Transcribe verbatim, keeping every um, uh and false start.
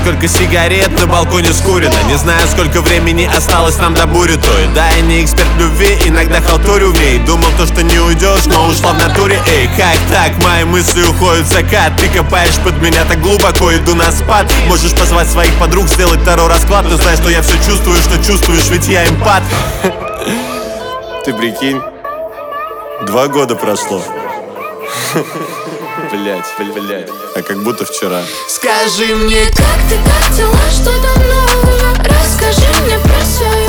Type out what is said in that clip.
сколько сигарет на балконе скурено. Не знаю, сколько времени осталось нам до бури той. Да, я не эксперт в любви, иногда халтурю в ней. Думал то, что не уйдешь, но ушла в натуре. Эй, как так? Мои мысли уходят в закат. Ты копаешь под меня так глубоко, иду на спад. Можешь позвать своих подруг, сделать второй расклад. Но знай, что я все чувствую, что чувствуешь, ведь я эмпат. Ты прикинь, два года прошло. Блять, блять, а как будто вчера. Скажи мне, как ты, как дела, что там нового? Расскажи мне про свою